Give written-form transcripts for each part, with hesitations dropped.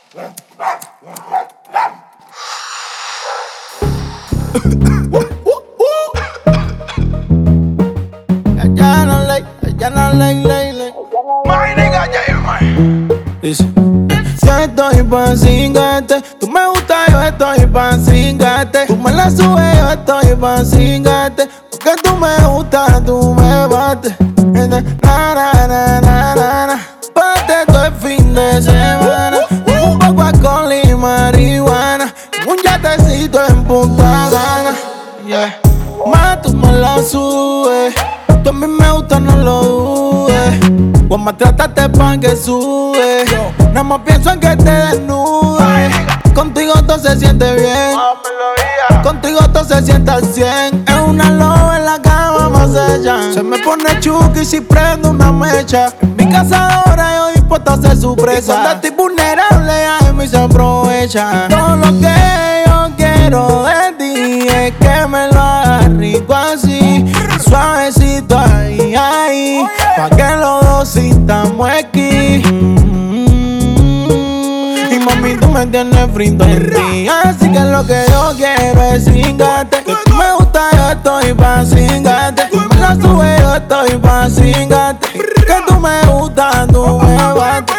ley. My nigga, dice, yo estoy pa' cingarte. Tú me gusta, yo estoy pa' cingarte. Tú me la subes, yo estoy pa' cingarte. Porque tú me gustas, tú me bates. Pate todo el fin de semana. Un poco alcohol y marihuana. Un yatecito en Punta Cana. Yeah. Más tú me la subes. Tú a mí me gusta, no lo dudes. Vos me trataste pa' que sube. Nada más pienso en que te desnudes. Contigo todo se siente bien. Contigo todo se siente al 100. Es una loba en la cama más ella. Se me pone chuki si prendo una mecha. En mi casa ahora yo dispuesto a ser su presa. Y cuando estoy vulnerable a mí se aprovecha. Todo lo que yo quiero de ti es que me lo hagas rico así. Suavecito ahí, pa' que los dos sintamos aquí. Y mami, tú me tienes frito en ti. Así que lo que yo quiero es cingarte. Que tú me gusta, yo estoy pa' cingarte. Tú me la subes, yo estoy pa' cingarte. Que tú me gustas, tú me bates.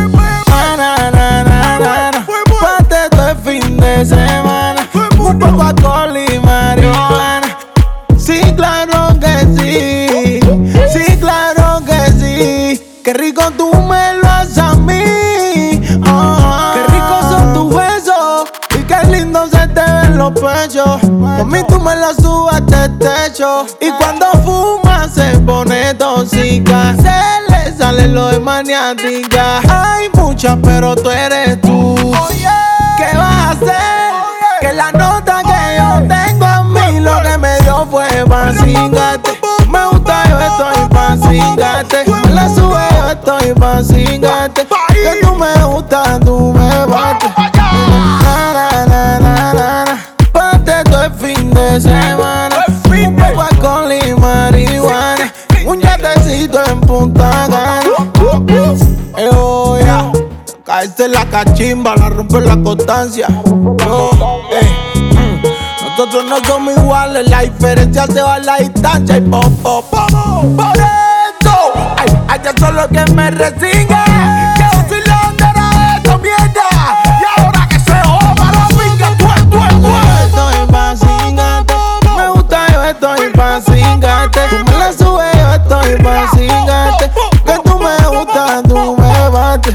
Pate todo el fin de semana. Un poco alcohol y marihuana. Sí, claro que sí. Sí, claro que sí. Qué rico tú me lo haces a mí. Qué ricos son tus besos. Y qué lindo se te ven los pechos. Por mí tú me la subes hasta el techo. Y cuando fuma se pone tóxica. Se le sale lo de maniática. Hay muchas pero tú eres tú. ¿Qué vas a hacer? Que la nota que yo tengo a mí lo que me dio fue pa' cingarte. Me gusta, yo estoy pa' cingarte. Me la sube, yo estoy pa' cingarte. Que tú me gustas, tú me bates. Pate todo el fin de semana. Un poco alcohol y marihuana. Un yatecito en Punta Cana. Caerse la cachimba, la rompe la constancia. Nosotros no somos iguales, la diferencia se va a la distancia. Y por eso, hay que solo que me resigne. Que yo soy la bandera de esta mierda. Y ahora que se joda la pinga, tú. Estoy pa' cingarte. Me gusta, yo estoy pa' cingarte. Tú me la subes, yo estoy pa' cingarte. Que tú me gustas, tú me bates.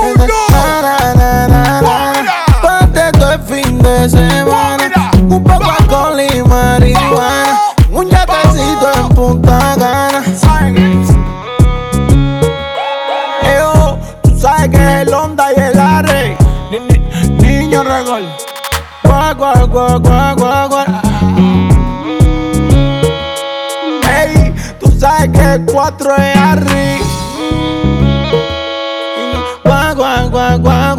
Pate todo el fin de semana. Un poco alcohol y marihuana. Un yatecito en Punta Cana. Tú sabes que es el Honda y el Arre. Niño regol. Guau. Hey, tú sabes que el 4 es Harry. Guau.